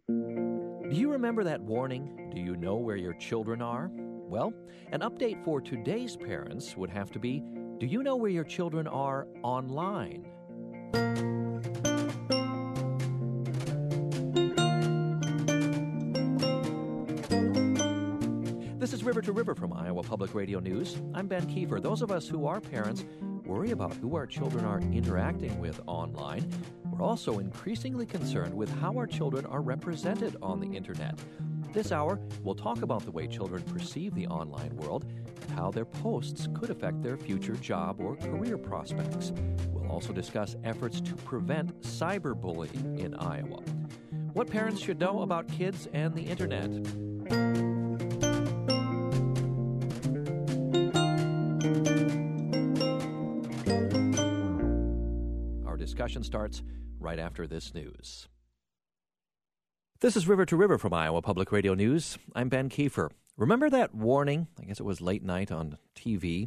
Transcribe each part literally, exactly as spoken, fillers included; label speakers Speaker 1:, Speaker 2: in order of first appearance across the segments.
Speaker 1: Do you remember that warning? Do you know where your children are? Well, an update for today's parents would have to be, do you know where your children are online? This is River to River from Iowa Public Radio News. I'm Ben Kiefer. Those of us who are parents worry about who our children are interacting with online. We're also increasingly concerned with how our children are represented on the internet. This hour, we'll talk about the way children perceive the online world and how their posts could affect their future job or career prospects. We'll also discuss efforts to prevent cyberbullying in Iowa. What parents should know about kids and the internet. Our discussion starts right after this news. This is River to River from Iowa Public Radio News. I'm Ben Kiefer. Remember that warning? I guess it was late night on T V.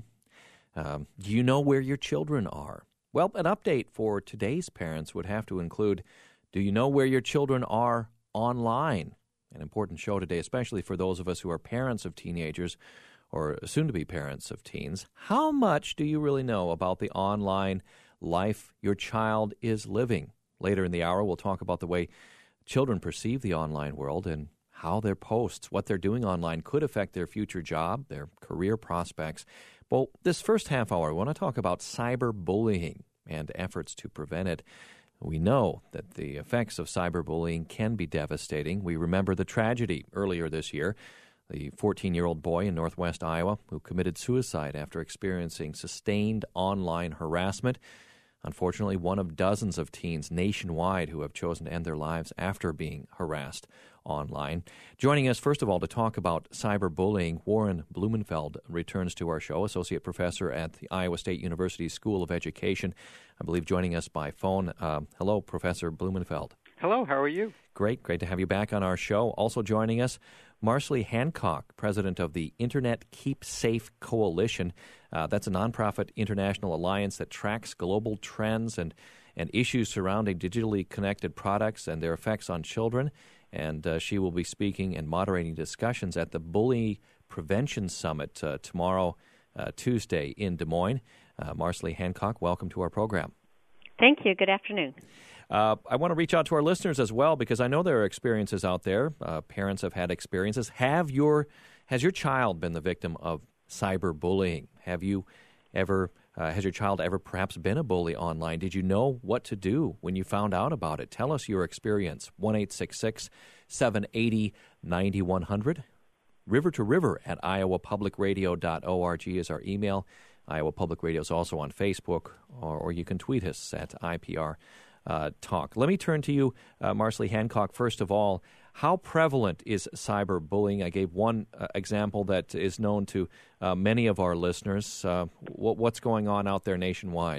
Speaker 1: Um, do you know where your children are? Well, an update for today's parents would have to include, do you know where your children are online? An important show today, especially for those of us who are parents of teenagers or soon-to-be parents of teens. How much do you really know about the online life your child is living? Later in the hour, we'll talk about the way children perceive the online world and how their posts, what they're doing online, could affect their future job, their career prospects. Well, this first half hour, I want to talk about cyberbullying and efforts to prevent it. We know that the effects of cyberbullying can be devastating. We remember the tragedy earlier this year, the fourteen-year-old boy in northwest Iowa who committed suicide after experiencing sustained online harassment. Unfortunately, one of dozens of teens nationwide who have chosen to end their lives after being harassed online. Joining us, first of all, to talk about cyberbullying, Warren Blumenfeld returns to our show, Associate Professor at the Iowa State University School of Education. I believe joining us by phone. Uh, hello, Professor Blumenfeld.
Speaker 2: Hello, how are you?
Speaker 1: Great, great to have you back on our show. Also joining us, Marcely Hancock, president of the Internet Keep Safe Coalition. Uh, that's a nonprofit international alliance that tracks global trends and, and issues surrounding digitally connected products and their effects on children. And uh, she will be speaking and moderating discussions at the Bully Prevention Summit uh, tomorrow, uh, Tuesday, in Des Moines. Uh, Marcely Hancock, welcome to our program.
Speaker 3: Thank you. Good afternoon.
Speaker 1: Uh, I want to reach out to our listeners as well because I know there are experiences out there. Uh, parents have had experiences. Have your has your child been the victim of cyberbullying? Have you ever uh, has your child ever perhaps been a bully online? Did you know what to do when you found out about it? Tell us your experience. one eight six six, seven eight zero, nine one zero zero. River to River at iowa public radio dot org is our email. Iowa Public Radio is also on Facebook, or, or you can tweet us at I P R. Uh, talk. Let me turn to you, uh, Marcely Hancock. First of all, how prevalent is cyberbullying? I gave one uh, example that is known to uh, many of our listeners. Uh, what, what's going on out there nationwide?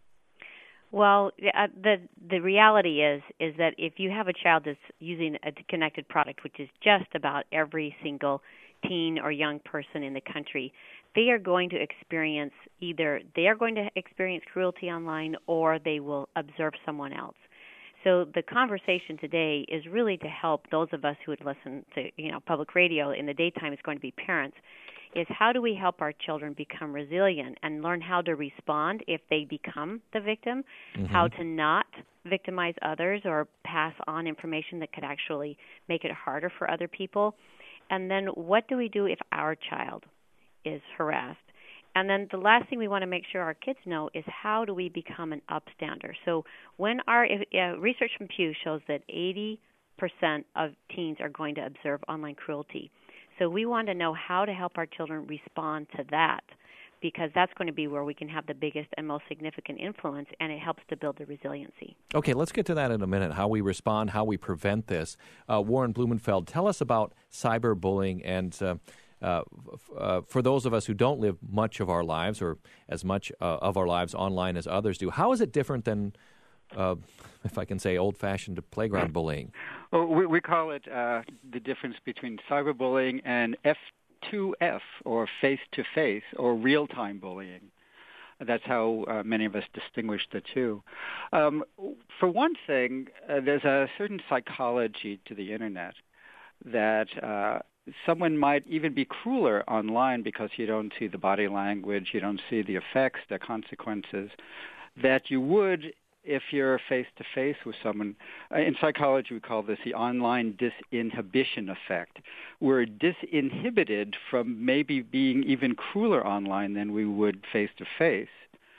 Speaker 3: Well, uh, the the reality is is that if you have a child that's using a connected product, which is just about every single teen or young person in the country, they are going to experience either they are going to experience cruelty online or they will observe someone else. So the conversation today is really to help those of us who would listen to, you know, public radio in the daytime is going to be parents, is how do we help our children become resilient and learn how to respond if they become the victim, mm-hmm. how to not victimize others or pass on information that could actually make it harder for other people. And then what do we do if our child is harassed? And then the last thing we want to make sure our kids know is how do we become an upstander? So when our uh, research from Pew shows that eighty percent of teens are going to observe online cruelty. So we want to know how to help our children respond to that, because that's going to be where we can have the biggest and most significant influence, and it helps to build the resiliency.
Speaker 1: Okay, let's get to that in a minute, how we respond, how we prevent this. Uh, Warren Blumenfeld, tell us about cyberbullying and uh, Uh, f- uh, for those of us who don't live much of our lives or as much uh, of our lives online as others do, how is it different than, uh, if I can say, old-fashioned playground bullying?
Speaker 2: Well, we, we call it uh, the difference between cyberbullying and F two F, or face-to-face, or real-time bullying. That's how uh, many of us distinguish the two. Um, for one thing, uh, there's a certain psychology to the Internet that uh, someone might even be crueler online because you don't see the body language, you don't see the effects, the consequences, that you would if you're face-to-face with someone. In psychology, we call this the online disinhibition effect. We're disinhibited from maybe being even crueler online than we would face-to-face.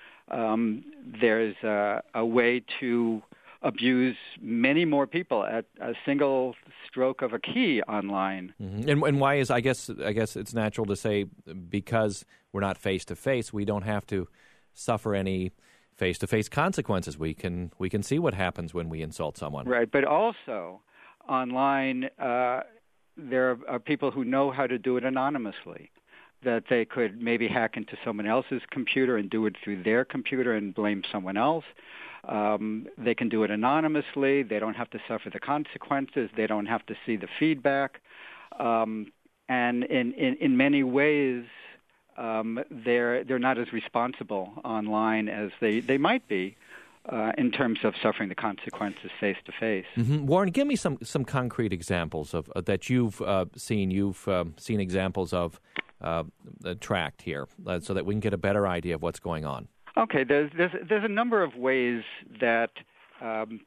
Speaker 2: Um, there's a, a way to abuse many more people at a single stroke of a key online.
Speaker 1: Mm-hmm. And, and why is, I guess, I guess it's natural to say because we're not face-to-face, we don't have to suffer any face-to-face consequences. We can we can see what happens when we insult someone.
Speaker 2: Right, but also online, uh, there are, are people who know how to do it anonymously, that they could maybe hack into someone else's computer and do it through their computer and blame someone else. Um, they can do it anonymously. They don't have to suffer the consequences. They don't have to see the feedback. Um, and in, in, in many ways, Um, they're they're not as responsible online as they, they might be uh, in terms of suffering the consequences face to face.
Speaker 1: Warren, give me some, some concrete examples of uh, that you've uh, seen. You've uh, seen examples of uh, tracked here, uh, so that we can get a better idea of what's going on.
Speaker 2: Okay, there's there's there's a number of ways that um,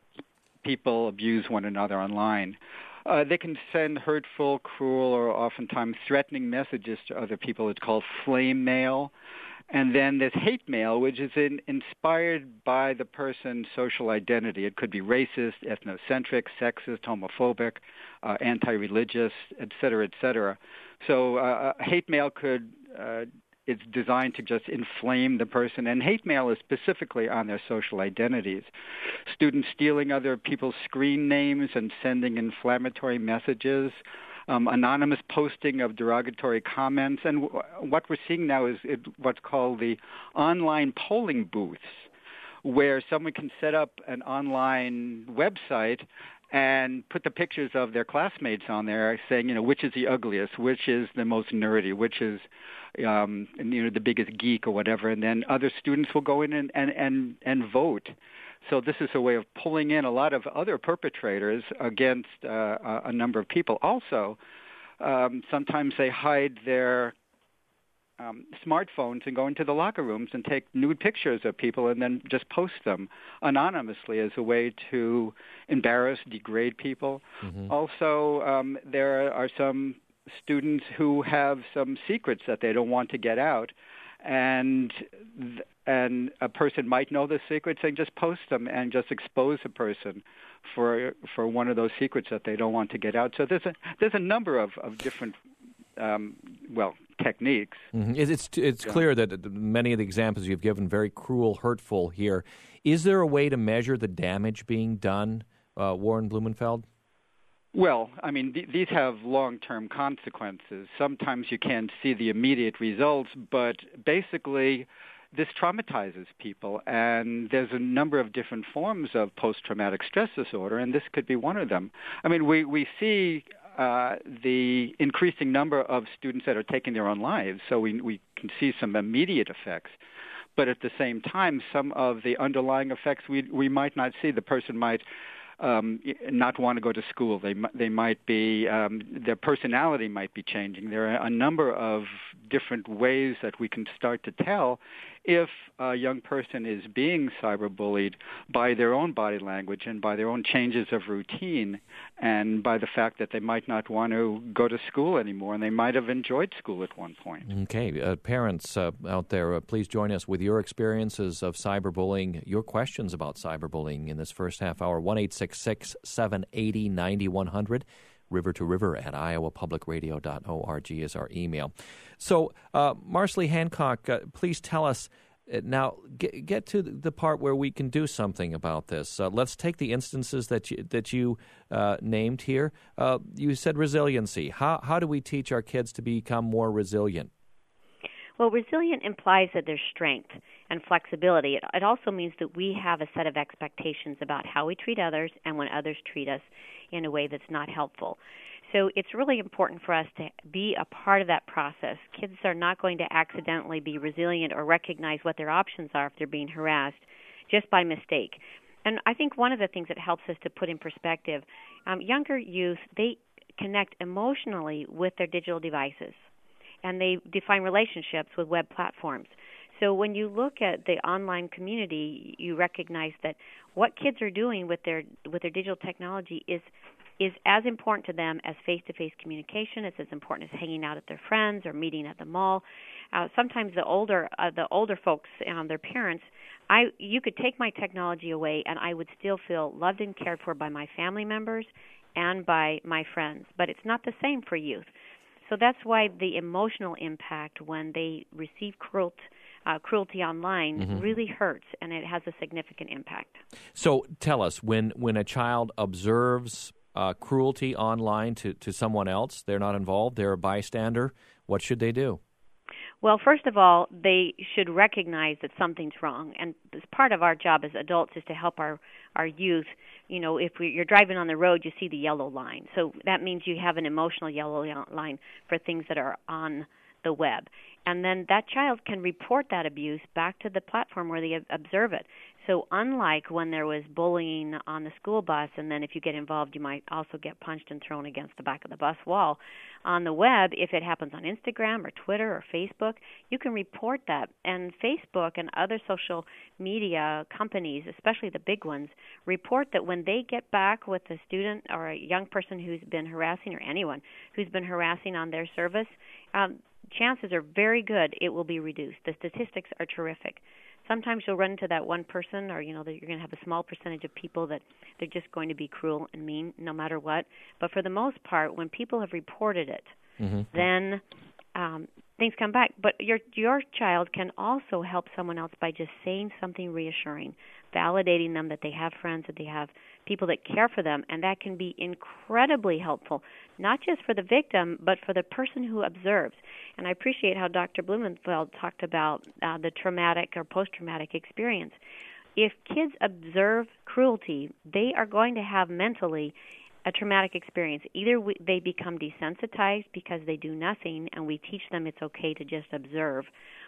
Speaker 2: people abuse one another online. Uh, they can send hurtful, cruel, or oftentimes threatening messages to other people. It's called flame mail. And then there's hate mail, which is in, inspired by the person's social identity. It could be racist, ethnocentric, sexist, homophobic, uh, anti-religious, et cetera, et cetera. So uh, hate mail could... Uh, It's designed to just inflame the person, and hate mail is specifically on their social identities. Students stealing other people's screen names and sending inflammatory messages, um, anonymous posting of derogatory comments, and w- what we're seeing now is it, what's called the online polling booths, where someone can set up an online website and put the pictures of their classmates on there saying, you know, which is the ugliest, which is the most nerdy, which is, um, you know, the biggest geek or whatever. And then other students will go in and, and, and, and vote. So this is a way of pulling in a lot of other perpetrators against uh, a number of people. Also, um, sometimes they hide their Um, smartphones and go into the locker rooms and take nude pictures of people and then just post them anonymously as a way to embarrass, degrade people. Mm-hmm. Also, um, there are some students who have some secrets that they don't want to get out, and and a person might know the secrets and just post them and just expose a person for for one of those secrets that they don't want to get out. So there's a there's a number of, of different um, well. techniques.
Speaker 1: Mm-hmm. It's it's yeah. clear that many of the examples you've given very cruel, hurtful here. Is there a way to measure the damage being done, uh, Warren Blumenfeld?
Speaker 2: Well, I mean, th- these have long-term consequences. Sometimes you can't see the immediate results, but basically this traumatizes people, and there's a number of different forms of post-traumatic stress disorder, and this could be one of them. I mean, we, we see Uh, the increasing number of students that are taking their own lives, so we, we can see some immediate effects. But at the same time, some of the underlying effects we we might not see. The person might um, not want to go to school. They they might be um, their personality might be changing. There are a number of different ways that we can start to tell if a young person is being cyberbullied by their own body language and by their own changes of routine, and by the fact that they might not want to go to school anymore, and they might have enjoyed school at one point.
Speaker 1: Okay. Uh, parents uh, out there, uh, please join us with your experiences of cyberbullying, your questions about cyberbullying in this first half hour. one eight six six, seven eight zero, nine one zero zero. River to River at iowa public radio dot org is our email. So, uh, Marcely Hancock, uh, please tell us, uh, now get, get to the part where we can do something about this. Uh, let's take the instances that you, that you uh, named here. Uh, you said resiliency. How, how do we teach our kids to become more resilient?
Speaker 3: Well, resilient implies that there's strength and flexibility. It, it also means that we have a set of expectations about how we treat others and when others treat us in a way that's not helpful. So it's really important for us to be a part of that process. Kids are not going to accidentally be resilient or recognize what their options are if they're being harassed just by mistake. And I think one of the things that helps us to put in perspective, um, younger youth, they connect emotionally with their digital devices, and they define relationships with web platforms. So when you look at the online community, you recognize that what kids are doing with their with their digital technology is is as important to them as face-to-face communication. It's as important as hanging out at their friends or meeting at the mall. Uh, sometimes the older uh, the older folks, um, their parents, I you could take my technology away and I would still feel loved and cared for by my family members and by my friends. But it's not the same for youth. So that's why the emotional impact when they receive cruelty, uh, cruelty online mm-hmm. really hurts, and it has a significant impact.
Speaker 1: So tell us, when, when a child observes uh, cruelty online to, to someone else, they're not involved, they're a bystander, what should they do?
Speaker 3: Well, first of all, they should recognize that something's wrong. And as part of our job as adults is to help our, our youth. You know, if we, you're driving on the road, you see the yellow line. So that means you have an emotional yellow line for things that are on the web. And then that child can report that abuse back to the platform where they observe it. So unlike when there was bullying on the school bus, and then if you get involved, you might also get punched and thrown against the back of the bus wall, on the web, if it happens on Instagram or Twitter or Facebook, you can report that. And Facebook and other social media companies, especially the big ones, report that when they get back with a student or a young person who's been harassing, or anyone who's been harassing on their service, um, chances are very good it will be reduced. The statistics are terrific. Sometimes you'll run into that one person, or you know that you're going to have a small percentage of people that they're just going to be cruel and mean no matter what. But for the most part, when people have reported it, mm-hmm. then um, things come back. But your your child can also help someone else by just saying something reassuring, validating them that they have friends, that they have people that care for them, and that can be incredibly helpful, not just for the victim, but for the person who observes. And I appreciate how Doctor Blumenfeld talked about uh, the traumatic or post-traumatic experience. If kids observe cruelty, they are going to have mentally a traumatic experience. Either we, they become desensitized because they do nothing, and we teach them it's okay to just observe,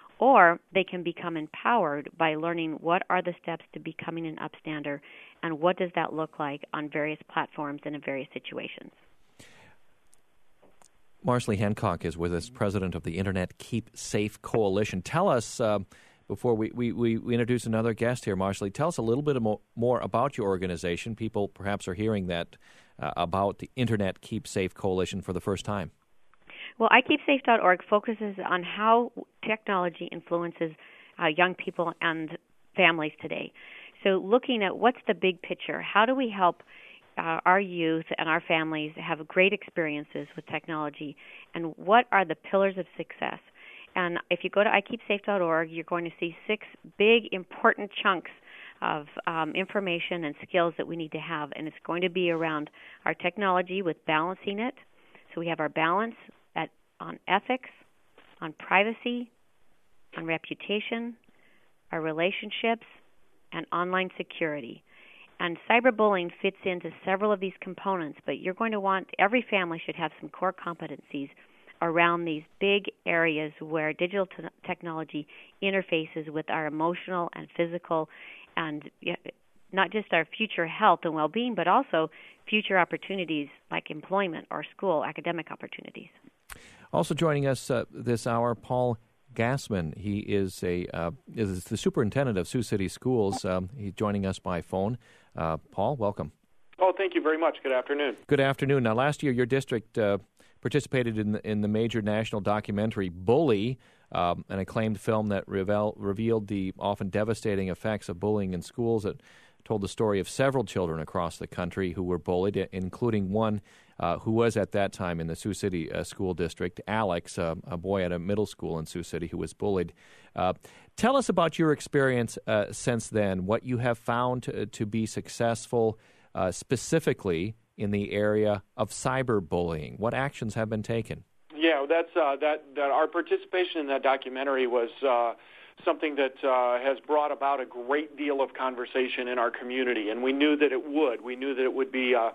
Speaker 3: or they can become empowered by learning what are the steps to becoming an upstander and what does that look like on various platforms and in various situations.
Speaker 1: Marshall Hancock is with us, president of the Internet Keep Safe Coalition. Tell us, uh, before we, we, we introduce another guest here, Marshall, tell us a little bit more, more about your organization. People perhaps are hearing that uh, about the Internet Keep Safe Coalition for the first time.
Speaker 3: Well, i keep safe dot org focuses on how technology influences uh, young people and families today. So looking at what's the big picture, how do we help uh, our youth and our families have great experiences with technology, and what are the pillars of success? And if you go to i keep safe dot org, you're going to see six big, important chunks of um, information and skills that we need to have, and it's going to be around our technology with balancing it. So we have our balance at, on ethics, on privacy, on reputation, our relationships, and online security. And cyberbullying fits into several of these components, but you're going to want, every family should have some core competencies around these big areas where digital t- technology interfaces with our emotional and physical and not just our future health and well-being, but also future opportunities like employment or school, academic opportunities.
Speaker 1: Also joining us uh, this hour, Paul Gassman. He is a uh, is the superintendent of Sioux City Schools. Um, he's joining us by phone. Uh, Paul, welcome.
Speaker 4: Oh, thank you very much. Good afternoon.
Speaker 1: Good afternoon. Now, last year, your district uh, participated in the, in the major national documentary Bully, um, an acclaimed film that revel- revealed the often devastating effects of bullying in schools. That told the story of several children across the country who were bullied, including one uh, who was at that time in the Sioux City uh, School District, Alex, uh, a boy at a middle school in Sioux City who was bullied. Uh, tell us about your experience uh, since then, what you have found to, to be successful uh, specifically in the area of cyberbullying. What actions have been taken?
Speaker 4: Yeah, that's uh, that, that our participation in that documentary was uh, something that uh, has brought about a great deal of conversation in our community, and we knew that it would. We knew that it would be uh,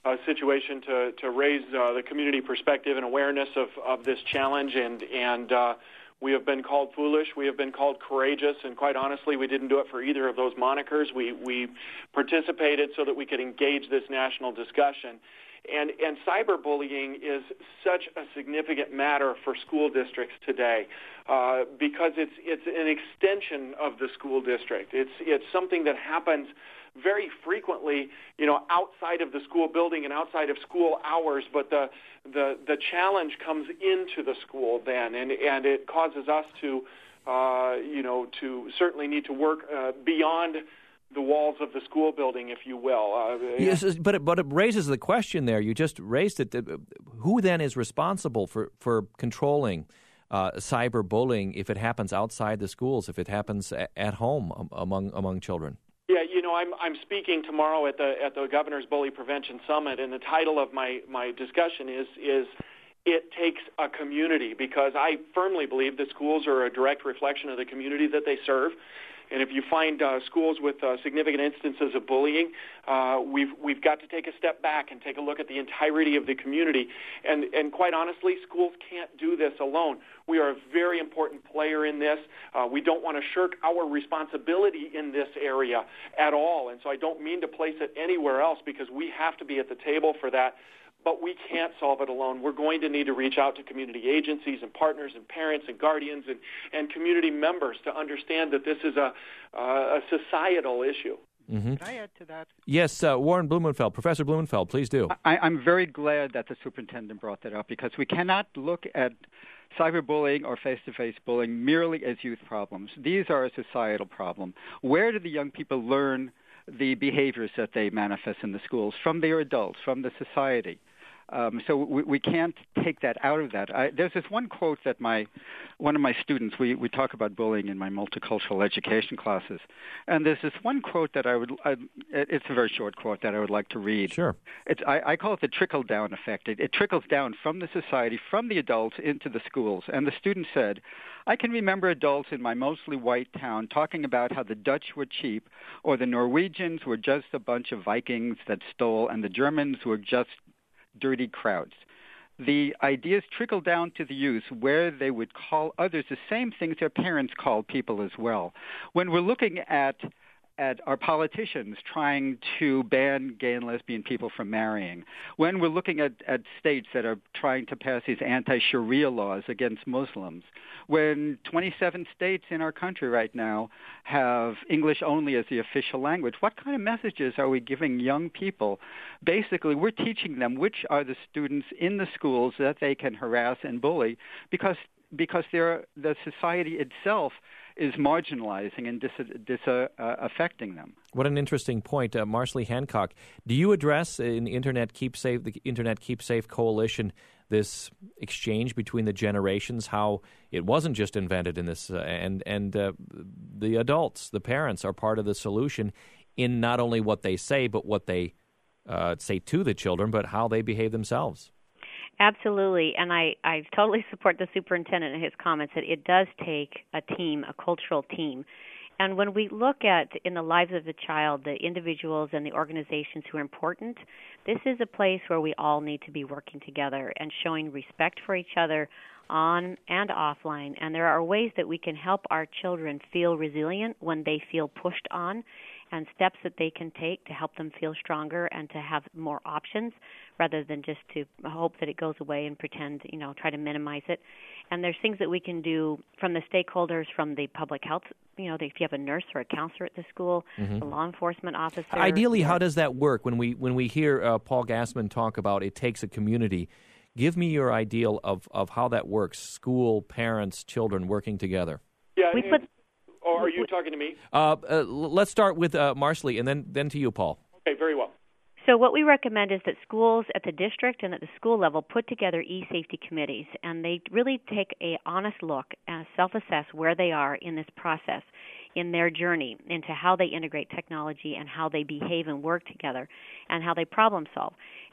Speaker 4: uh, situation to, to raise uh, the community perspective and awareness of, of this challenge, and, and uh, we have been called foolish, we have been called courageous, and quite honestly, we didn't do it for either of those monikers. We, we participated so that we could engage this national discussion. And, and cyberbullying is such a significant matter for school districts today uh, because it's it's an extension of the school district. It's it's something that happens very frequently, you know, outside of the school building and outside of school hours. But the the the challenge comes into the school then, and and it causes us to, uh, you know, to certainly need to work uh, beyond the walls of the school building, if you will. Uh,
Speaker 1: yes, but it, but it raises the question there. You just raised it. Who then is responsible for, for controlling uh, cyberbullying if it happens outside the schools, if it happens at home among among children?
Speaker 4: Yeah, you know, I'm I'm speaking tomorrow at the at the Governor's Bully Prevention Summit, and the title of my, my discussion is is It Takes a Community, because I firmly believe that schools are a direct reflection of the community that they serve. And if you find uh, schools with uh, significant instances of bullying, uh, we've we've got to take a step back and take a look at the entirety of the community. And and quite honestly, schools can't do this alone. We are a very important player in this. Uh, we don't want to shirk our responsibility in this area at all. And so I don't mean to place it anywhere else, because we have to be at the table for that. But we can't solve it alone. We're going to need to reach out to community agencies and partners and parents and guardians and, and community members to understand that this is a, uh, a societal issue.
Speaker 2: Mm-hmm. Can I add to that?
Speaker 1: Yes, uh, Warren Blumenfeld. Professor Blumenfeld, please do.
Speaker 2: I, I'm very glad that the superintendent brought that up, because we cannot look at cyberbullying or face-to-face bullying merely as youth problems. These are a societal problem. Where do the young people learn the behaviors that they manifest in the schools? From their adults, from the society. Um, so we, we can't take that out of that. I, there's this one quote that my one of my students, we, we talk about bullying in my multicultural education classes, and there's this one quote that I would, I, it's a very short quote that I would like to read.
Speaker 1: Sure.
Speaker 2: It's, I, I call it the trickle-down effect. It, it trickles down from the society, from the adults into the schools. And the student said, I can remember adults in my mostly white town talking about how the Dutch were cheap, or the Norwegians were just a bunch of Vikings that stole, and the Germans were just dirty crowds. The ideas trickle down to the youth, where they would call others the same things their parents called people as well. When we're looking at at our politicians trying to ban gay and lesbian people from marrying, when we're looking at, at states that are trying to pass these anti-Sharia laws against Muslims, when twenty-seven states in our country right now have English only as the official language, what kind of messages are we giving young people? Basically, we're teaching them which are the students in the schools that they can harass and bully, because because they're, the society itself is marginalizing and dis, dis, uh, uh, affecting them.
Speaker 1: What an interesting point. Uh, Marcelly Hancock, do you address in Internet Keep Safe, the Internet Keep Safe Coalition, this exchange between the generations, how it wasn't just invented in this, uh, and, and uh, the adults, the parents, are part of the solution in not only what they say, but what they uh, say to the children, but how they behave themselves?
Speaker 3: Absolutely, and I, I totally support the superintendent and his comments that it does take a team, a cultural team. And when we look at, in the lives of the child, the individuals and the organizations who are important, this is a place where we all need to be working together and showing respect for each other on and offline. And there are ways that we can help our children feel resilient when they feel pushed on, and steps that they can take to help them feel stronger and to have more options rather than just to hope that it goes away and pretend, you know, try to minimize it. And there's things that we can do from the stakeholders, from the public health, you know, if you have a nurse or a counselor at the school, mm-hmm. a law enforcement officer.
Speaker 1: Ideally, how does that work? When we when we hear uh, Paul Gassman talk about it takes a community, give me your ideal of, of how that works, school, parents, children working together.
Speaker 4: Yeah,
Speaker 3: we put...
Speaker 4: Or are you talking to me?
Speaker 1: Uh, uh, let's start with uh, Marcelly, and then, then to you, Paul.
Speaker 4: Okay, very well.
Speaker 3: So what we recommend is that schools at the district and at the school level put together e-safety committees, and they really take a honest look and self-assess where they are in this process, in their journey into how they integrate technology and how they behave and work together and how they problem solve.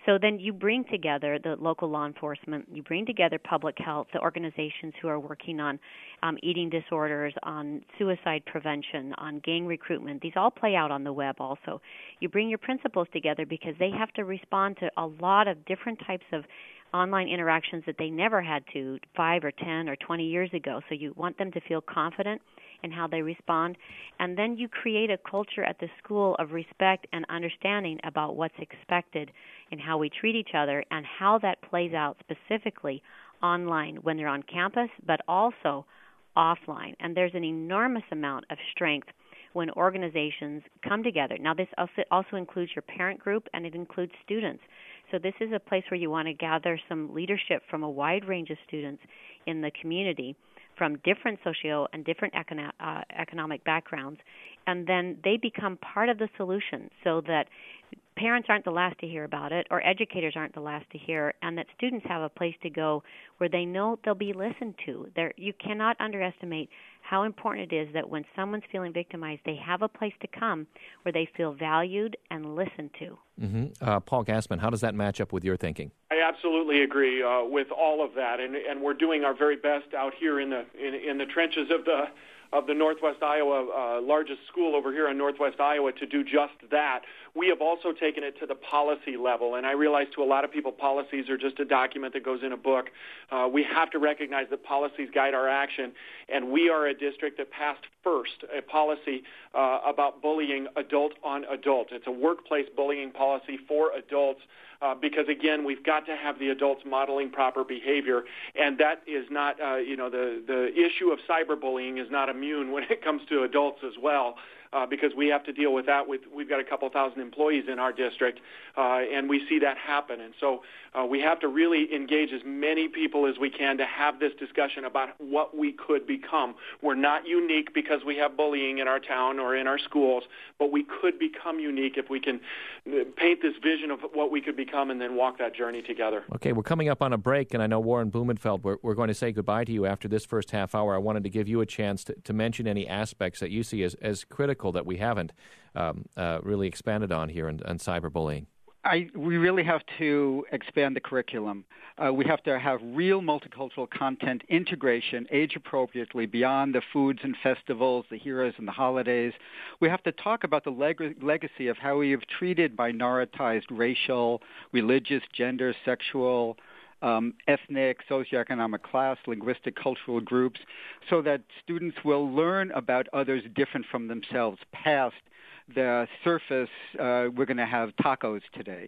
Speaker 3: So then you bring together the local law enforcement, you bring together public health, the organizations who are working on um, eating disorders, on suicide prevention, on gang recruitment. These all play out on the web also. You bring your principals together because they have to respond to a lot of different types of online interactions that they never had to five or ten or twenty years ago. So you want them to feel confident in how they respond. And then you create a culture at the school of respect and understanding about what's expected and how we treat each other and how that plays out specifically online when they're on campus, but also offline. And there's an enormous amount of strength when organizations come together. Now, this also, also includes your parent group, and it includes students. So this is a place where you want to gather some leadership from a wide range of students in the community from different socio and different econo- uh, economic backgrounds, and then they become part of the solution so that parents aren't the last to hear about it, or educators aren't the last to hear, and that students have a place to go where they know they'll be listened to. There, you cannot underestimate how important it is that when someone's feeling victimized, they have a place to come where they feel valued and listened to.
Speaker 1: Mm-hmm. Uh, Paul Gassman, how does that match up with your thinking?
Speaker 4: I absolutely agree uh, with all of that, and, and we're doing our very best out here in the in, in the trenches of the of the Northwest Iowa uh, largest school over here in Northwest Iowa to do just that. We have also taken it to the policy level, and I realize to a lot of people policies are just a document that goes in a book. Uh, we have to recognize that policies guide our action, and we are a district that passed first a policy uh, about bullying adult on adult. It's a workplace bullying policy for adults. Uh, because, again, we've got to have the adults modeling proper behavior, and that is not, uh, you know, the, the issue of cyberbullying is not immune when it comes to adults as well, uh, because we have to deal with that. With, we've got a couple thousand employees in our district, uh, and we see that happen. And so uh, we have to really engage as many people as we can to have this discussion about what we could become. We're not unique because we have bullying in our town or in our schools, but we could become unique if we can paint this vision of what we could become and then walk that journey together.
Speaker 1: Okay, we're coming up on a break, and I know Warren Blumenfeld, we're, we're going to say goodbye to you after this first half hour. I wanted to give you a chance to, to mention any aspects that you see as, as critical that we haven't um, uh, really expanded on here in, in cyberbullying.
Speaker 2: I, we really have to expand the curriculum. Uh, we have to have real multicultural content integration age-appropriately beyond the foods and festivals, the heroes and the holidays. We have to talk about the leg- legacy of how we have treated minoritized racial, religious, gender, sexual, um, ethnic, socioeconomic class, linguistic, cultural groups, so that students will learn about others different from themselves past the surface, uh, we're going to have tacos today.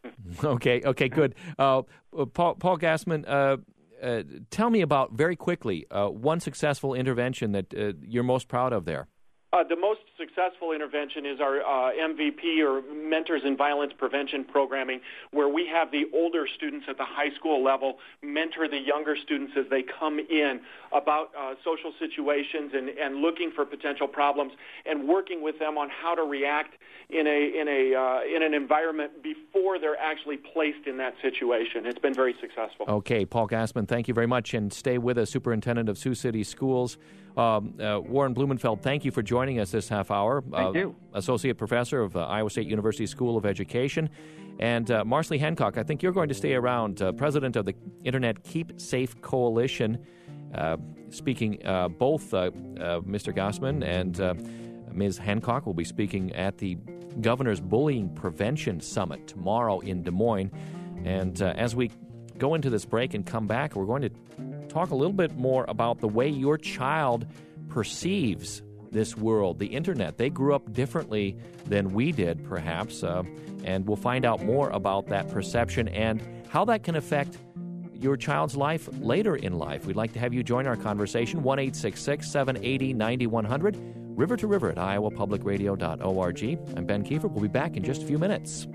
Speaker 1: Okay, okay, good. Uh, Paul, Paul Gassman, uh, uh, tell me about, very quickly, uh, one successful intervention that uh, you're most proud of there.
Speaker 4: Uh, the most successful intervention is our uh, M V P, or Mentors in Violence Prevention programming, where we have the older students at the high school level mentor the younger students as they come in about uh, social situations and, and looking for potential problems and working with them on how to react in a in a uh, in an environment before they're actually placed in that situation. It's been very successful.
Speaker 1: Okay, Paul Gassman, thank you very much, and stay with us, Superintendent of Sioux City Schools. Um, uh, Warren Blumenfeld, thank you for joining us this half hour.
Speaker 2: Thank
Speaker 1: uh,
Speaker 2: you.
Speaker 1: Associate Professor of uh, Iowa State University School of Education. And uh, Marcely Hancock, I think you're going to stay around, uh, President of the Internet Keep Safe Coalition, uh, speaking uh, both uh, uh, Mister Gassman and uh, Miz Hancock will be speaking at the Governor's Bullying Prevention Summit tomorrow in Des Moines. And uh, as we go into this break and come back, we're going to talk a little bit more about the way your child perceives this world, the Internet. They grew up differently than we did, perhaps, uh, and we'll find out more about that perception and how that can affect your child's life later in life. We'd like to have you join our conversation, one eight six six, seven eight zero, nine one zero zero, river to river at iowa public radio dot org. I'm Ben Kiefer. We'll be back in just a few minutes.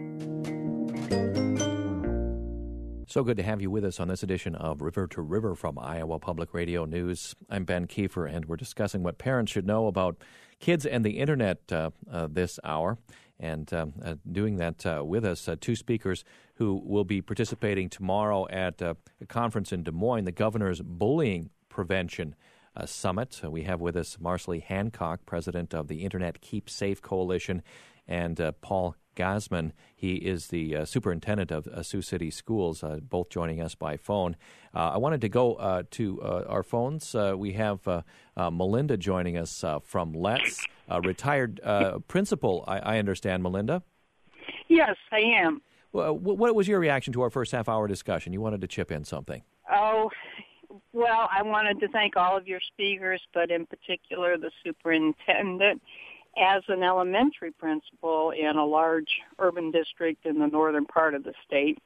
Speaker 1: So good to have you with us on this edition of River to River from Iowa Public Radio News. I'm Ben Kiefer, and we're discussing what parents should know about kids and the Internet uh, uh, this hour. And um, uh, doing that uh, with us, uh, two speakers who will be participating tomorrow at uh, a conference in Des Moines, the Governor's Bullying Prevention uh, Summit. Uh, we have with us Marcely Hancock, president of the Internet Keep Safe Coalition, and uh, Paul Gazman. He is the uh, superintendent of uh, Sioux City Schools, uh, both joining us by phone. Uh, I wanted to go uh, to uh, our phones. Uh, we have uh, uh, Melinda joining us uh, from Let's, uh, retired uh, principal, I, I understand, Melinda?
Speaker 5: Yes, I am.
Speaker 1: Well, what was your reaction to our first half-hour discussion? You wanted to chip in something.
Speaker 5: Oh, well, I wanted to thank all of your speakers, but in particular the superintendent. As an elementary principal in a large urban district in the northern part of the state,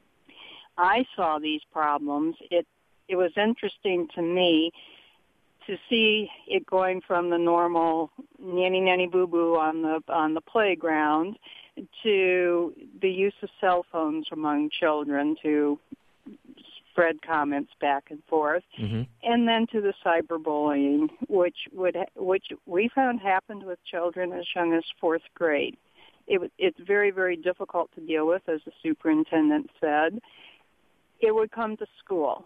Speaker 5: I saw these problems. It it was interesting to me to see it going from the normal nanny nanny boo boo on the on the playground to the use of cell phones among children to spread comments back and forth, mm-hmm. and then to the cyberbullying, which would which we found happened with children as young as fourth grade. It, it's very, very difficult to deal with, as the superintendent said. It would come to school,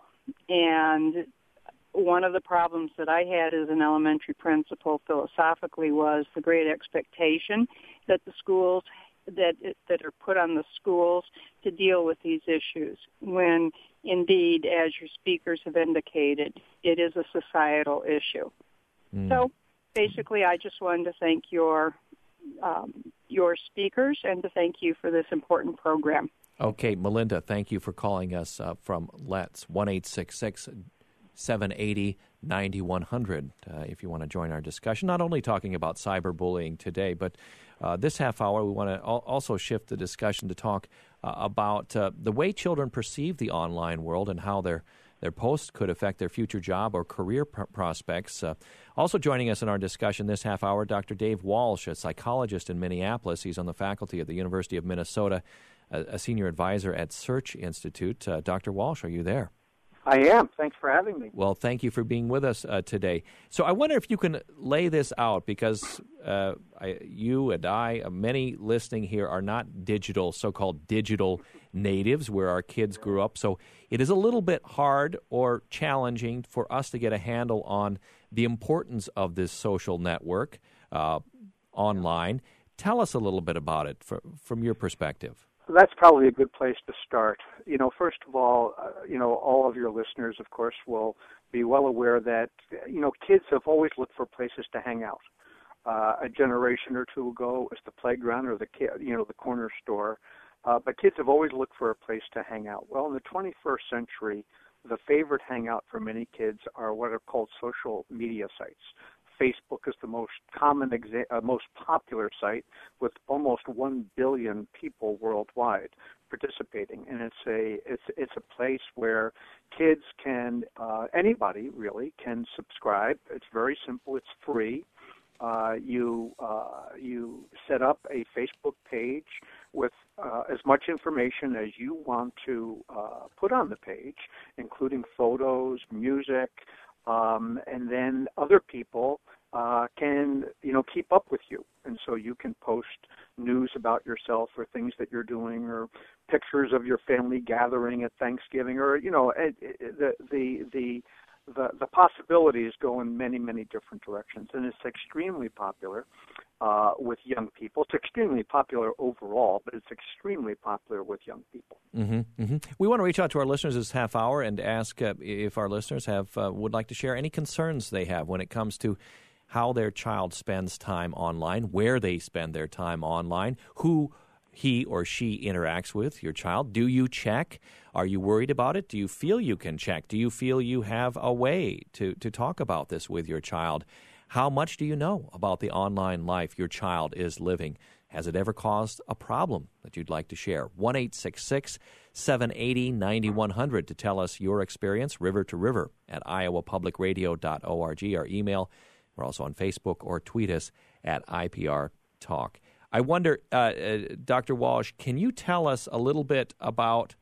Speaker 5: and one of the problems that I had as an elementary principal philosophically was the great expectation that the schools that that are put on the schools to deal with these issues, when indeed, as your speakers have indicated, it is a societal issue. Mm. So basically, I just wanted to thank your um, your speakers and to thank you for this important program.
Speaker 1: Okay, Melinda, thank you for calling us uh, from Let's, one eight six six, seven eight zero, nine one zero zero uh, if you want to join our discussion. Not only talking about cyberbullying today, but uh, this half hour we want to al- also shift the discussion to talk uh, about uh, the way children perceive the online world and how their their posts could affect their future job or career pr- prospects. Uh, also joining us in our discussion this half hour, Doctor Dave Walsh, a psychologist in Minneapolis. He's on the faculty at the University of Minnesota, a, a senior advisor at Search Institute. Uh, Doctor Walsh, are you there?
Speaker 6: I am. Thanks for having me.
Speaker 1: Well, thank you for being with us uh, today. So I wonder if you can lay this out, because uh, I, you and I, uh, many listening here, are not digital, so-called digital natives where our kids grew up. So it is a little bit hard or challenging for us to get a handle on the importance of this social network uh, online. Tell us a little bit about it for, from your perspective.
Speaker 6: That's probably a good place to start. You know, first of all, uh, you know, all of your listeners, of course, will be well aware that, you know, kids have always looked for places to hang out. Uh, a generation or two ago, it was the playground or the, you know, the corner store. Uh, but kids have always looked for a place to hang out. Well, in the twenty-first century, the favorite hangout for many kids are what are called social media sites. Facebook is the most common, exa- uh, most popular site, with almost one billion people worldwide participating, and it's a it's it's a place where kids can uh, anybody really can subscribe. It's very simple. It's free. Uh, you uh, you set up a Facebook page with uh, as much information as you want to uh, put on the page, including photos, music. Um, and then other people uh, can, you know, keep up with you. And so you can post news about yourself or things that you're doing or pictures of your family gathering at Thanksgiving or, you know, it, it, the, the, the, the, the possibilities go in many, many different directions. And it's extremely popular uh, with young people. It's extremely popular overall, but it's extremely popular with young people.
Speaker 1: Mm-hmm, mm-hmm. We want to reach out to our listeners this half hour and ask uh, if our listeners have uh, would like to share any concerns they have when it comes to how their child spends time online, where they spend their time online, who he or she interacts with your child. Do you check? Are you worried about it? Do you feel you can check? Do you feel you have a way to, to talk about this with your child? How much do you know about the online life your child is living? Has it ever caused a problem that you'd like to share? one eight six six, seven eight zero, nine one zero zero to tell us your experience, river to river at iowa public radio dot org. Our email, we're also on Facebook, or tweet us at I P R Talk. I wonder, uh, uh, Doctor Walsh, can you tell us a little bit about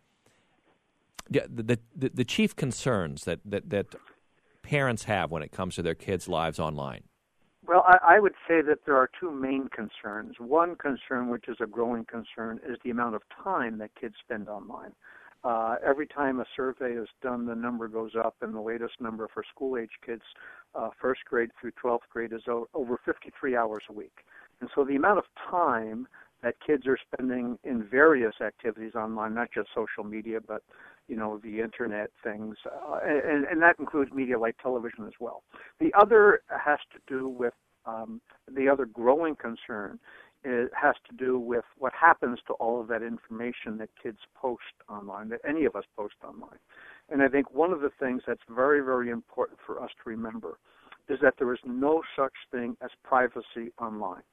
Speaker 1: the the, the, the chief concerns that, that, that parents have when it comes to their kids' lives online?
Speaker 6: Well, I, I would say that there are two main concerns. One concern, which is a growing concern, is the amount of time that kids spend online. Uh, every time a survey is done, the number goes up, and the latest number for school-age kids, uh, first grade through twelfth grade, is o- over fifty-three hours a week. And so the amount of time that kids are spending in various activities online, not just social media, but you know, the internet things, uh, and, and that includes media like television as well. The other has to do with um, the other growing concern. It has to do with what happens to all of that information that kids post online, that any of us post online. And I think one of the things that's very, very important for us to remember is that there is no such thing as privacy online.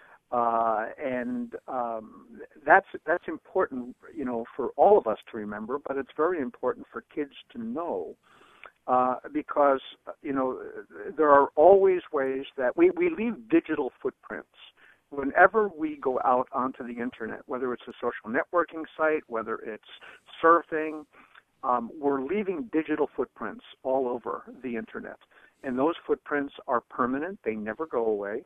Speaker 6: Uh, and um, that's that's important, you know, for all of us to remember. But it's very important for kids to know, uh, because you know there are always ways that we, we leave digital footprints whenever we go out onto the internet, whether it's a social networking site, whether it's surfing. Um, we're leaving digital footprints all over the internet, and those footprints are permanent; they never go away.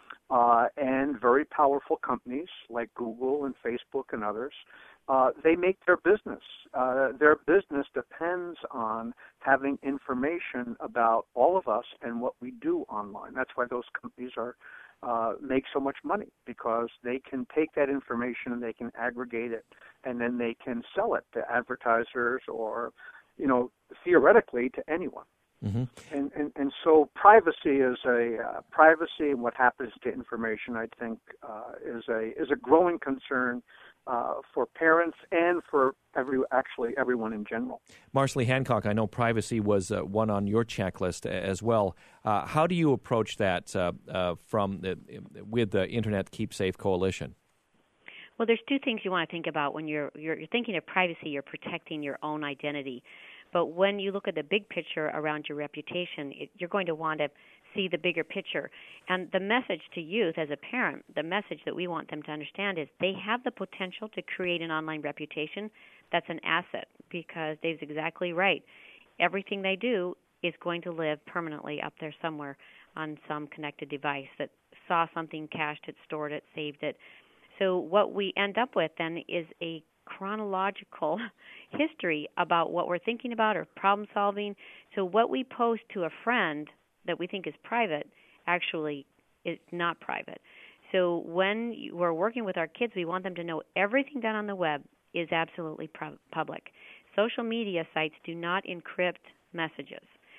Speaker 6: Uh, and very powerful companies like Google and Facebook and others, uh, they make their business. Uh, their business depends on having information about all of us and what we do online. That's why those companies are uh, make so much money, because they can take that information and they can aggregate it, and then they can sell it to advertisers or, you know, theoretically to anyone. Mm-hmm. And, and and so privacy is a uh, privacy and what happens to information, I think, uh, is a is a growing concern uh, for parents and for every actually everyone in general.
Speaker 1: Marcellee Hancock, I know privacy was uh, one on your checklist as well. Uh, how do you approach that uh, uh, from the, with the Internet Keep Safe Coalition?
Speaker 3: Well, there's two things you want to think about when you're you're, you're thinking of privacy. You're protecting your own identity. But when you look at the big picture around your reputation, it, you're going to want to see the bigger picture. And the message to youth as a parent, the message that we want them to understand is they have the potential to create an online reputation that's an asset, because Dave's exactly right. Everything they do is going to live permanently up there somewhere on some connected device that saw something, cached it, stored it, saved it. So what we end up with then is a chronological history about what we're thinking about or problem solving. So what we post to a friend that we think is private actually is not private. So when we're working with our kids, we want them to know everything done on the web is absolutely pro- public. Social media sites do not encrypt messages.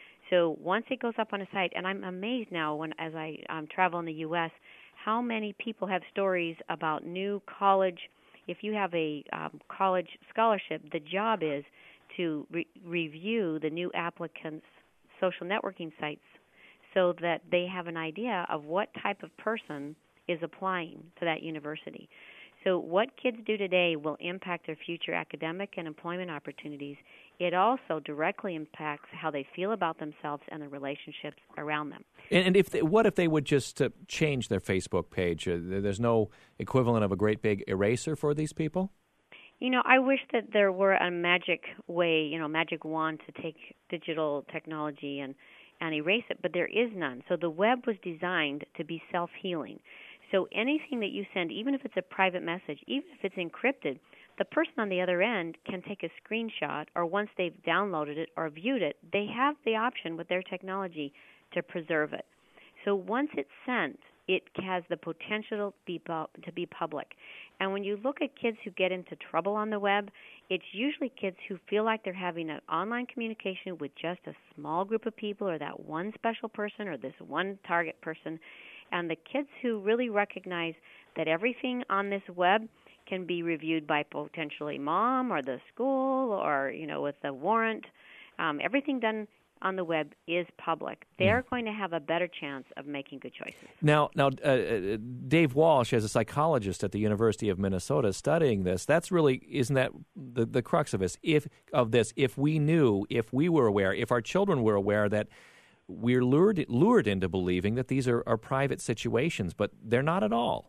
Speaker 3: So once it goes up on a site, and I'm amazed now when as I um, travel in the U S, how many people have stories about new college. If you have a um, college scholarship, the job is to re- review the new applicants' social networking sites so that they have an idea of what type of person is applying to that university. So what kids do today will impact their future academic and employment opportunities. It also directly impacts how they feel about themselves and the relationships around them.
Speaker 1: And, and if they, what if they would just uh, change their Facebook page? Uh, there's no equivalent of a great big eraser for these people?
Speaker 3: You know, I wish that there were a magic way, you know, magic wand to take digital technology and, and erase it, but there is none. So the web was designed to be self-healing. So anything that you send, even if it's a private message, even if it's encrypted, the person on the other end can take a screenshot, or once they've downloaded it or viewed it, they have the option with their technology to preserve it. So once it's sent, it has the potential to be, to be public. And when you look at kids who get into trouble on the web, it's usually kids who feel like they're having an online communication with just a small group of people, or that one special person, or this one target person. And the kids who really recognize that everything on this web can be reviewed by potentially mom or the school, or, you know, with a warrant. Um, everything done on the web is public. They're mm. going to have a better chance of making good choices.
Speaker 1: Now, now, uh, Dave Walsh, as a psychologist at the University of Minnesota, studying this, that's really, isn't that the, the crux of this? If of this, if we knew, if we were aware, if our children were aware that we're lured lured into believing that these are, are private situations, but they're not at all.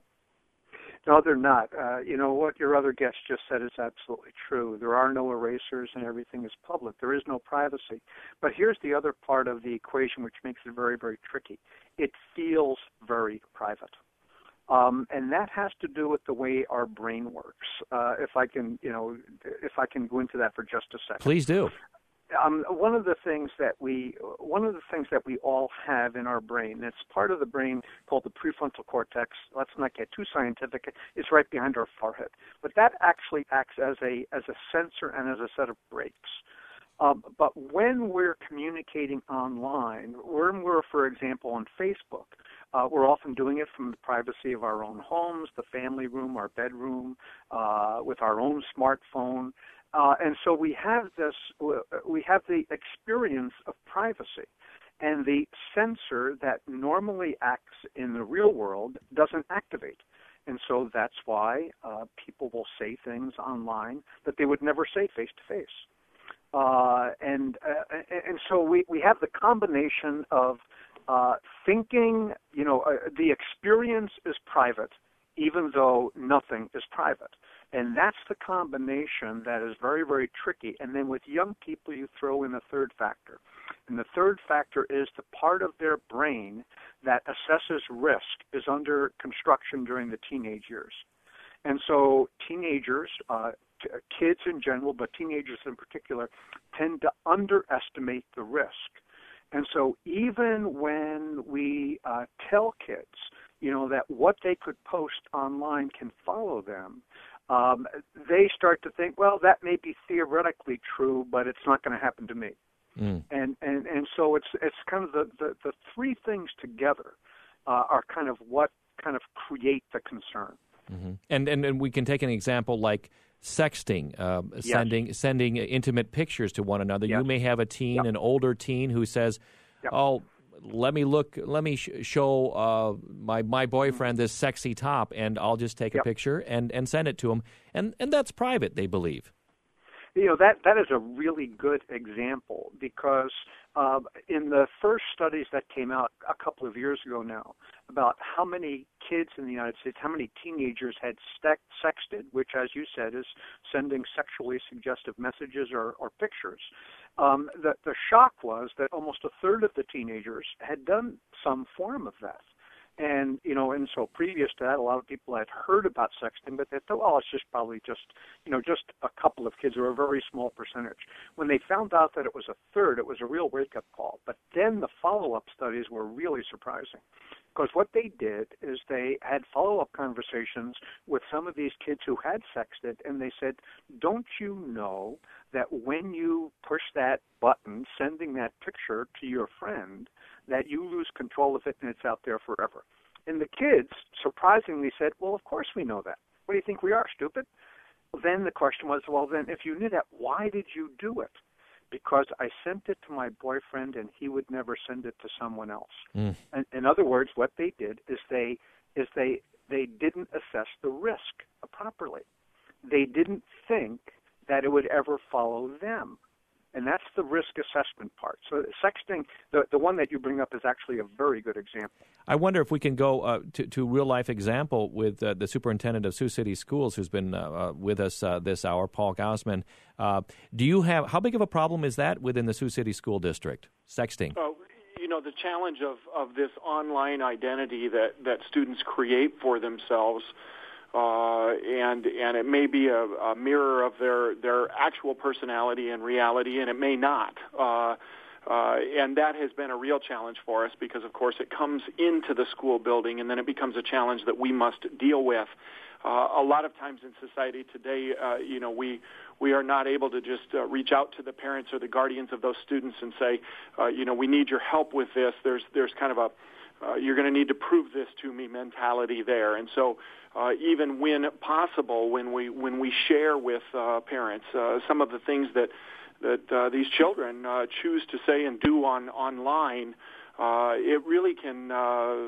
Speaker 6: No, they're not. Uh, you know, what your other guest just said is absolutely true. There are no erasers and everything is public. There is no privacy. But here's the other part of the equation which makes it very, very tricky. It feels very private. Um, and that has to do with the way our brain works. Uh, if I can, you know, if I can go into that for just a second.
Speaker 1: Please do.
Speaker 6: um, one of the things that we one of the things that we all have in our brain, it's part of the brain called the prefrontal cortex. Let's not get too scientific. It's right behind our forehead, but that actually acts as a as a sensor and as a set of brakes. Um, but when we're communicating online, when we're, for example, on Facebook, uh, we're often doing it from the privacy of our own homes, the family room, our bedroom, uh, with our own smartphone. Uh, and so we have this, we have the experience of privacy. And the sensor that normally acts in the real world doesn't activate. And so that's why uh, people will say things online that they would never say face-to-face. Uh, and uh, and so we, we have the combination of uh, thinking, you know, uh, the experience is private, even though nothing is private. And that's the combination that is very, very tricky. And then with young people, you throw in a third factor. And the third factor is the part of their brain that assesses risk is under construction during the teenage years. And so teenagers, uh, t- kids in general, but teenagers in particular, tend to underestimate the risk. And so even when we uh, tell kids, you know, that what they could post online can follow them, um, they start to think, well, that may be theoretically true, but it's not going to happen to me. Mm. And, and and so it's it's kind of the, the, the three things together uh, are kind of what kind of create the concern.
Speaker 1: Mm-hmm. And, and and we can take an example like sexting, uh, yes. sending sending intimate pictures to one another. Yes. You may have a teen, yep. an older teen, who says, yep. "Oh, let me look, let me sh- show uh, my my boyfriend this sexy top, and I'll just take yep. a picture and, and send it to him." And and that's private, they believe.
Speaker 6: You know, that, that is a really good example because uh, in the first studies that came out a couple of years ago now about how many kids in the United States, how many teenagers had st- sexted, which, as you said, is sending sexually suggestive messages or, or pictures, um, the, the shock was that almost a third of the teenagers had done some form of that. And, you know, and so previous to that, a lot of people had heard about sexting, but they thought, well, it's just probably just, you know, just a couple of kids or a very small percentage. When they found out that it was a third, it was a real wake-up call. But then the follow-up studies were really surprising because what they did is they had follow-up conversations with some of these kids who had sexted, and they said, don't you know that when you push that button, sending that picture to your friend, that you lose control of it and it's out there forever? And the kids surprisingly said, well, of course we know that. What do you think we are, stupid? Well, then the question was, well, then if you knew that, why did you do it? Because I sent it to my boyfriend and he would never send it to someone else. Mm. And in other words, what they did is they is they they didn't assess the risk properly. They didn't think that it would ever follow them. And that's the risk assessment part. So sexting, the, the one that you bring up is actually a very good example.
Speaker 1: I wonder if we can go uh, to, to a real-life example with uh, the superintendent of Sioux City Schools who's been uh, uh, with us uh, this hour, Paul Gausman. Uh, do you have, how big of a problem is that within the Sioux City School District, sexting?
Speaker 4: Oh, you know, the challenge of, of this online identity that, that students create for themselves, Uh, and and it may be a, a mirror of their, their actual personality and reality, and it may not. Uh, uh, and that has been a real challenge for us because, of course, it comes into the school building, and then it becomes a challenge that we must deal with. Uh, a lot of times in society today, uh, you know, we we are not able to just uh, reach out to the parents or the guardians of those students and say, uh, you know, we need your help with this. There's there's kind of a Uh, you're going to need to prove this to me mentality there. And so uh, even when possible, when we when we share with uh, parents uh, some of the things that that uh, these children uh, choose to say and do on online, uh, it really can uh,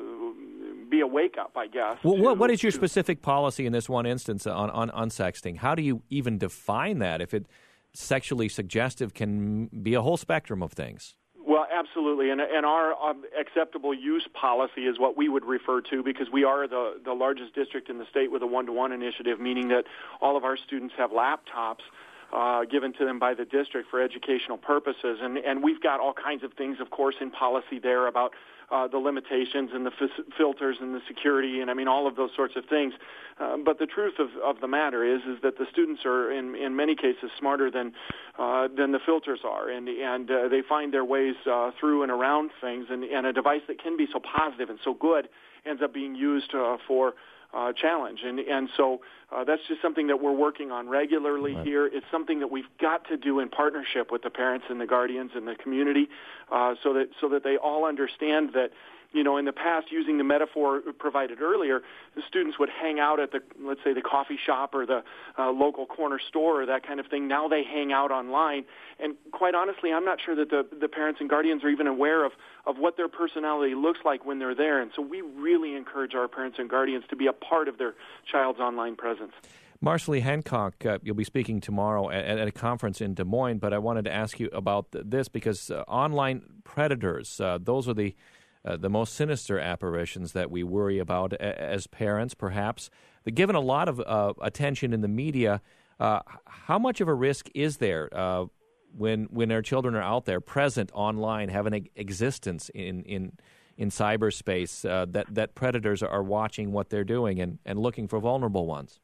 Speaker 4: be a wake-up, I guess.
Speaker 1: Well,
Speaker 4: to,
Speaker 1: what, what is your
Speaker 4: to,
Speaker 1: specific policy in this one instance on, on, on sexting? How do you even define that? If it sexually suggestive can be a whole spectrum of things.
Speaker 4: Well, absolutely, and, and our um, acceptable use policy is what we would refer to because we are the, the largest district in the state with a one-to-one initiative, meaning that all of our students have laptops. uh, given to them by the district for educational purposes. And, and we've got all kinds of things, of course, in policy there about uh, the limitations and the f- filters and the security, and I mean all of those sorts of things. Uh, but the truth of, of the matter is is that the students are, in, in many cases, smarter than uh, than the filters are, and and uh, they find their ways uh, through and around things. And, and a device that can be so positive and so good ends up being used uh, for uh, challenge. And and so uh, that's just something that we're working on regularly right. here. It's something that we've got to do in partnership with the parents and the guardians and the community, uh, so that so that they all understand that, you know, in the past, using the metaphor provided earlier, the students would hang out at the, let's say, the coffee shop or the uh, local corner store or that kind of thing. Now they hang out online. And quite honestly, I'm not sure that the, the parents and guardians are even aware of, of what their personality looks like when they're there. And so we really encourage our parents and guardians to be a part of their child's online presence.
Speaker 1: Marshall Hancock, uh, you'll be speaking tomorrow at, at a conference in Des Moines, but I wanted to ask you about this because uh, online predators, uh, those are the Uh, the most sinister apparitions that we worry about as parents, perhaps. They're given a lot of uh, attention in the media. Uh, how much of a risk is there uh, when when our children are out there, present online, having an existence in in in cyberspace, uh, that that predators are watching what they're doing and, and looking for vulnerable ones?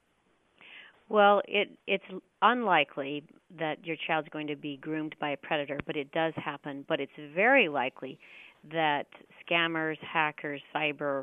Speaker 3: Well, it it's unlikely that your child's going to be groomed by a predator, but it does happen. But it's very likely that scammers, hackers, cyber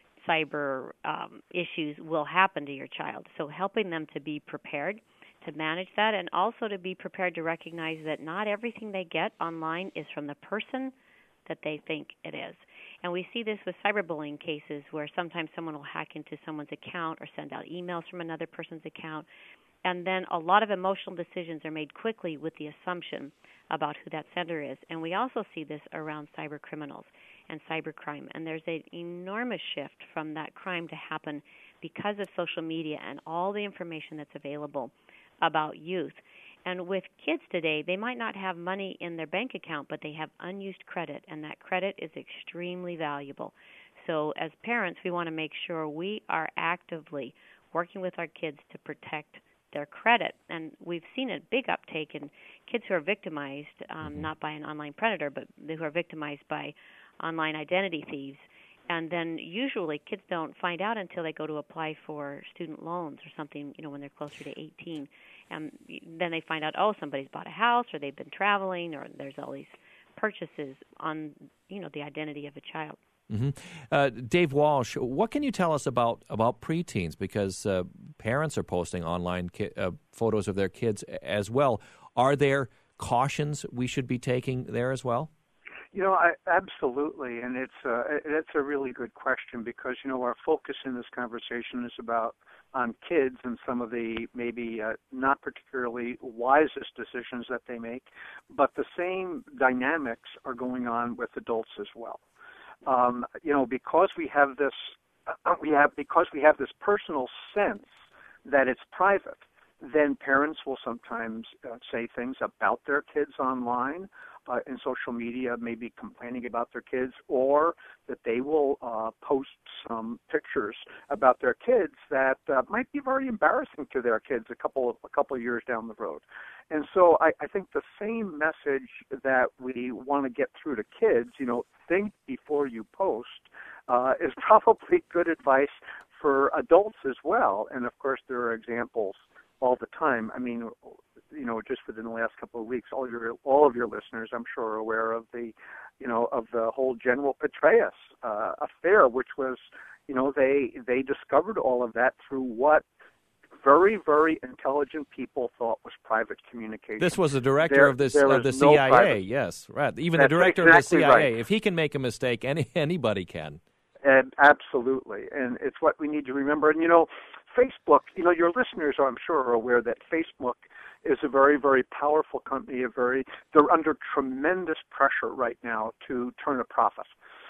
Speaker 3: cyber um, issues will happen to your child. So helping them to be prepared to manage that, and also to be prepared to recognize that not everything they get online is from the person that they think it is. And we see this with cyberbullying cases where sometimes someone will hack into someone's account or send out emails from another person's account, and then a lot of emotional decisions are made quickly with the assumption about who that sender is. And we also see this around cyber criminals and cybercrime. And there's an enormous shift from that crime to happen because of social media and all the information that's available about youth. And with kids today, they might not have money in their bank account, but they have unused credit, and that credit is extremely valuable. So as parents, we want to make sure we are actively working with our kids to protect their credit. And we've seen a big uptake in kids who are victimized, um, mm-hmm. not by an online predator, but who are victimized by online identity thieves. And then usually kids don't find out until they go to apply for student loans or something, you know, when they're closer to eighteen. And then they find out, oh, somebody's bought a house, or they've been traveling, or there's all these purchases on, you know, the identity of a child.
Speaker 1: Mm-hmm. Uh, Dave Walsh, what can you tell us about, about preteens? Because uh, parents are posting online ki- uh, photos of their kids as well. Are there cautions we should be taking there as well?
Speaker 6: You know, I, absolutely, and it's uh, it's a really good question because, you know, our focus in this conversation is about on kids and some of the maybe uh, not particularly wisest decisions that they make, but the same dynamics are going on with adults as well. Um, you know, because we have this, uh, we have because we have this personal sense that it's private, then parents will sometimes uh, say things about their kids online. Uh, in social media, maybe complaining about their kids, or that they will uh, post some pictures about their kids that uh, might be very embarrassing to their kids a couple of, a couple of years down the road. And so I, I think the same message that we want to get through to kids, you know, think before you post, uh, is probably good advice for adults as well. And of course, there are examples all the time. I mean, you know, just within the last couple of weeks, all your all of your listeners, I'm sure, are aware of the, you know, of the whole General Petraeus uh, affair, which was, you know, they they discovered all of that through what very, very intelligent people thought was private communication.
Speaker 1: This was the director
Speaker 6: there,
Speaker 1: of this
Speaker 6: of
Speaker 1: the
Speaker 6: no
Speaker 1: C I A,
Speaker 6: private.
Speaker 1: Yes, right. Even
Speaker 6: That's
Speaker 1: the director
Speaker 6: exactly
Speaker 1: of the C I A.
Speaker 6: right.
Speaker 1: If he can make a mistake, any anybody can.
Speaker 6: And absolutely, and it's what we need to remember. And, you know, Facebook, you know, your listeners, I'm sure, are aware that Facebook is a very, very powerful company. A very, they're under tremendous pressure right now to turn a profit,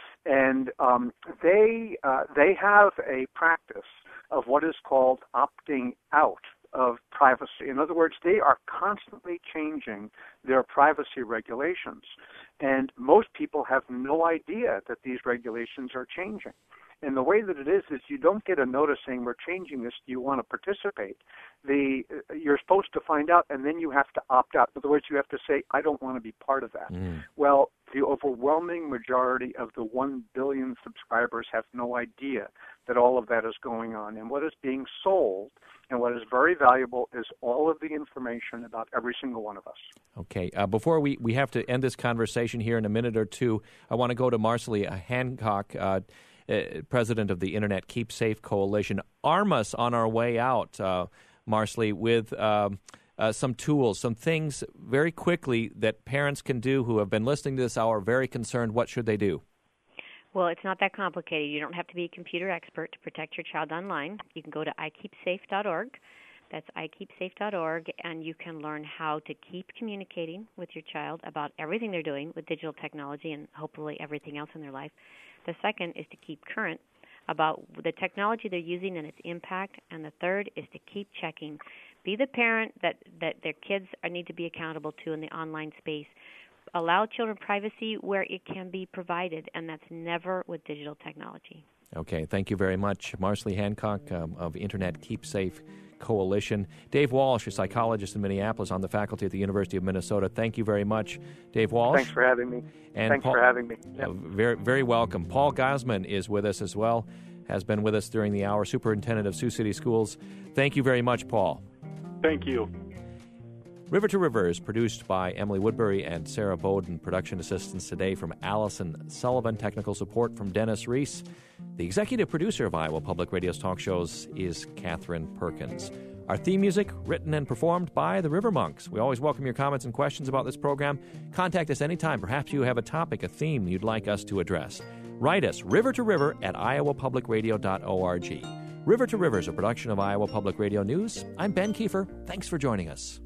Speaker 6: and um, they uh, they have a practice of what is called opting out of privacy. In other words, they are constantly changing their privacy regulations, and most people have no idea that these regulations are changing. And the way that it is is you don't get a notice saying we're changing this. Do you want to participate? The you're supposed to find out, and then you have to opt out. In other words, you have to say, I don't want to be part of that. Mm. Well, the overwhelming majority of the one billion subscribers have no idea that all of that is going on. And what is being sold and what is very valuable is all of the information about every single one of us.
Speaker 1: Okay. Uh, before we, we have to end this conversation here in a minute or two, I want to go to Marcely Hancock, uh, uh, president of the Internet Keep Safe Coalition. Arm us on our way out, uh, Marcely, with um, uh, some tools, some things very quickly that parents can do who have been listening to this hour very concerned. What should they do?
Speaker 3: Well, it's not that complicated. You don't have to be a computer expert to protect your child online. You can go to i keep safe dot org. That's i keep safe dot org, and you can learn how to keep communicating with your child about everything they're doing with digital technology and hopefully everything else in their life. The second is to keep current about the technology they're using and its impact. And the third is to keep checking. Be the parent that, that their kids need to be accountable to in the online space. Allow children privacy where it can be provided, and that's never with digital technology.
Speaker 1: Okay, thank you very much. Marcely Hancock um, of Internet Keep Safe Coalition. Dave Walsh, a psychologist in Minneapolis on the faculty at the University of Minnesota. Thank you very much, Dave Walsh.
Speaker 6: Thanks for having me.
Speaker 1: And
Speaker 6: Thanks
Speaker 1: Paul,
Speaker 6: for having me.
Speaker 1: Yep. Uh, very, very welcome. Paul Gosman is with us as well, has been with us during the hour, superintendent of Sioux City Schools. Thank you very much, Paul.
Speaker 4: Thank you.
Speaker 1: River to River is produced by Emily Woodbury and Sarah Bowden. Production assistance today from Allison Sullivan. Technical support from Dennis Reese. The executive producer of Iowa Public Radio's talk shows is Catherine Perkins. Our theme music, written and performed by the River Monks. We always welcome your comments and questions about this program. Contact us anytime. Perhaps you have a topic, a theme you'd like us to address. Write us, river to river at iowa public radio dot org. River to River is a production of Iowa Public Radio News. I'm Ben Kiefer. Thanks for joining us.